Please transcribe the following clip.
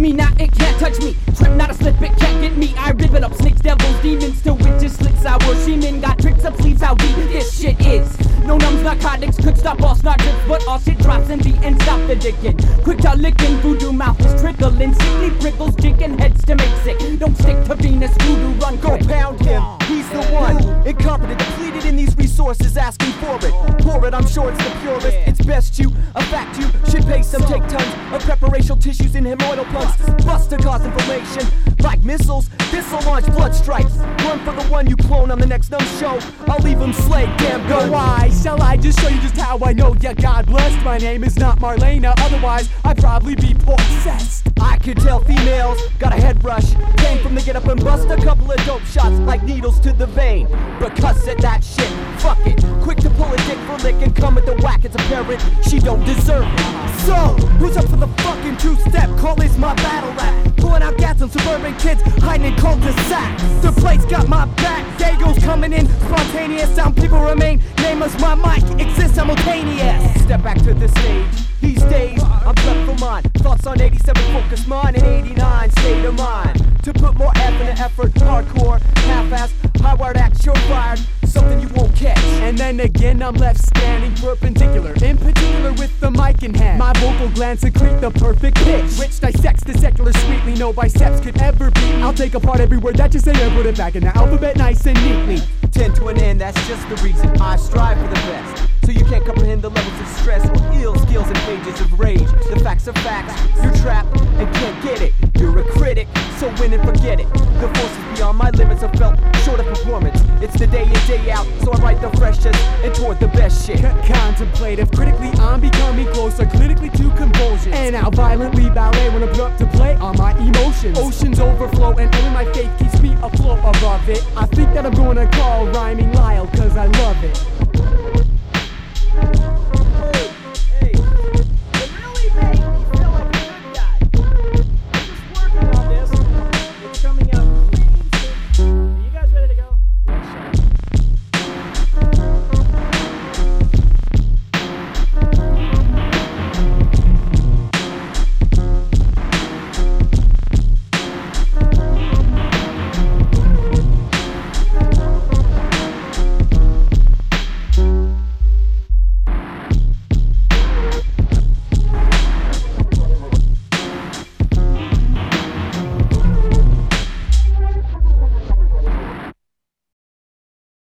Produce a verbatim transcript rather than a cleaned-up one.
me, now it can't touch me. Trip, not a slip, it can't get me. I rip it up, snakes, devils, demons, to witches, slick, sour, semen. Got tricks up sleeves, how deep this shit is. No numbs, narcotics, could stop all snot drips, but all shit drops in the end, stop the dickin'. Quick to licking, voodoo mouth is trickling. Sickly prickles, jigging heads to make sick. Don't stick to Venus, voodoo, run Go quick. pound him, he's the one. Incompetent, depleted in these resources, asking for it. Pour it, I'm sure it's the purest. It's best you, a fact you should pay some. Take tons of preparational tissues in hemorrhoidal punks. Bust to cause inflammation, like missiles. This'll launch blood strikes. Run for the one you clone on the next numb show. I'll leave him slayed, damn good. Why shall I just show you just how I know? Yeah, God blessed. My name is not Marlena, otherwise I'd probably be possessed. I could tell females got a head rush. Came from the get up and bust a couple of dope shots like needles to the vein. But cuss at that shit, fuck it. Quick to pull a dick for lick and come at the whack. It's apparent she don't deserve it. So, who's up for the fucking two-step? Call is my battle rap. Pulling out gas on suburban kids hiding in cul-de-sacs. The place got my back. Dagos coming in spontaneous. Sound people remain nameless. My mic exists simultaneous. Step back to the stage. These days, I'm left for mine. Thoughts on eighty-seven focus mine and eighty-nine state of mind. To put more effort into effort, hardcore, half-ass, high-wired act, you're fired. Something you won't catch. And then again I'm left standing perpendicular, in particular with the mic in hand. My vocal glands secrete the perfect pitch, which dissects the secular sweetly. No biceps could ever be. I'll take apart every word that you say and put it back in the alphabet nice and neatly. Tend to an end, that's just the reason I strive for the best. So you can't comprehend the levels of stress or ill skills and pages of rage. The facts are facts, you're trapped and can't get it. You're a critic, so win and forget it. The forces beyond my limits have felt short of performance. It's the day in, day out, so I write the freshest and toward the best shit. C- contemplative, critically I'm becoming closer, clinically to convulsions. And I'll violently ballet when I'm put up to play on my emotions. Oceans overflow and only my faith keeps me afloat above it. I think that I'm gonna call rhyming Lyle cause I love it.